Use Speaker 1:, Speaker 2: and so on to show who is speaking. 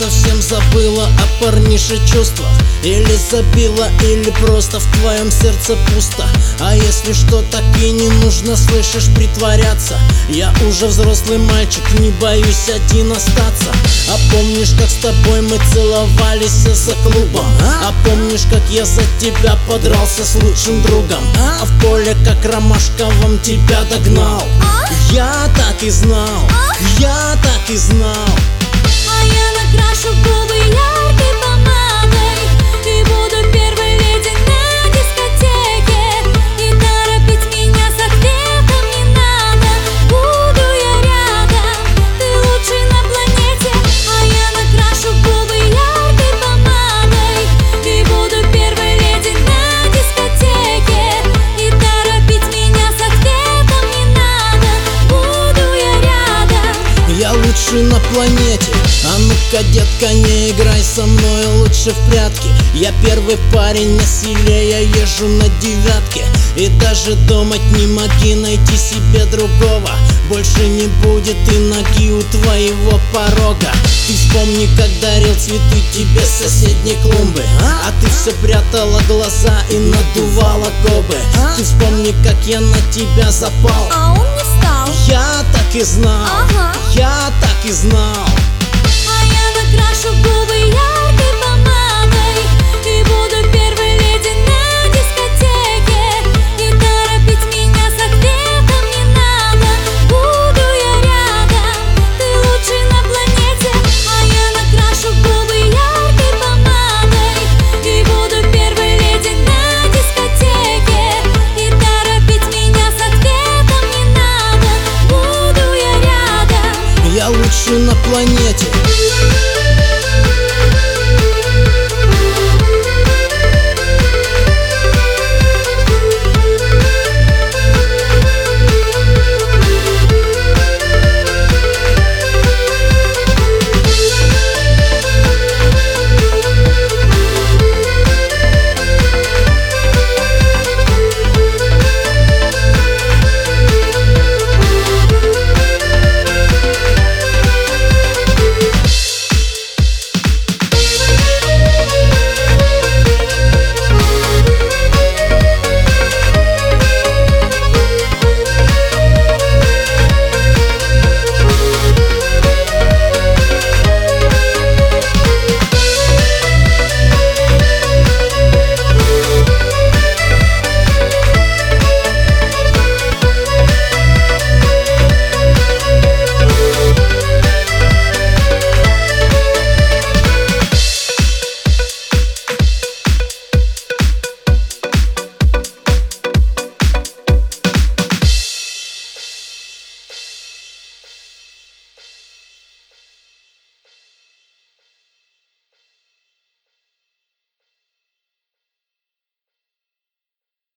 Speaker 1: совсем забыла о парнише чувствах? Или забила, или просто в твоем сердце пусто? А если что, так и не нужно, слышишь, притворяться. Я уже взрослый мальчик, не боюсь один остаться. А помнишь, как с тобой мы целовались за клубом? А помнишь, как я за тебя подрался с лучшим другом? А в поле, как ромашка, вам тебя догнал. Я так и знал, я так и знал.
Speaker 2: А я накрашу губы яркой помадой и буду первой леди на дискотеке. И торопить меня с ответом не надо, буду я рядом, ты лучший на планете. А я накрашу губы яркой помадой и буду первой леди на дискотеке. И торопить меня с ответом не надо, буду я рядом.
Speaker 1: Я лучший на планете. А ну-ка, детка, не играй со мной, лучше в прятки. Я первый парень на селе, я езжу на девятке. И даже думать не моги найти себе другого. Больше не будет и ноги у твоего порога. Ты вспомни, как дарил цветы тебе с соседней клумбы. А ты все прятала глаза и надувала губы. Ты вспомни, как я на тебя запал.
Speaker 2: А он не встал.
Speaker 1: Я так и знал, я так и знал.
Speaker 2: А я накрашу губы яркой помадой и буду первой леди на дискотеке. И торопить меня с ответом не надо, буду я рядом, ты лучший на планете. А я накрашу губы яркой помадой и буду первой леди на дискотеке. И торопить меня с ответом не надо, буду я рядом.
Speaker 1: Я лучший на планете.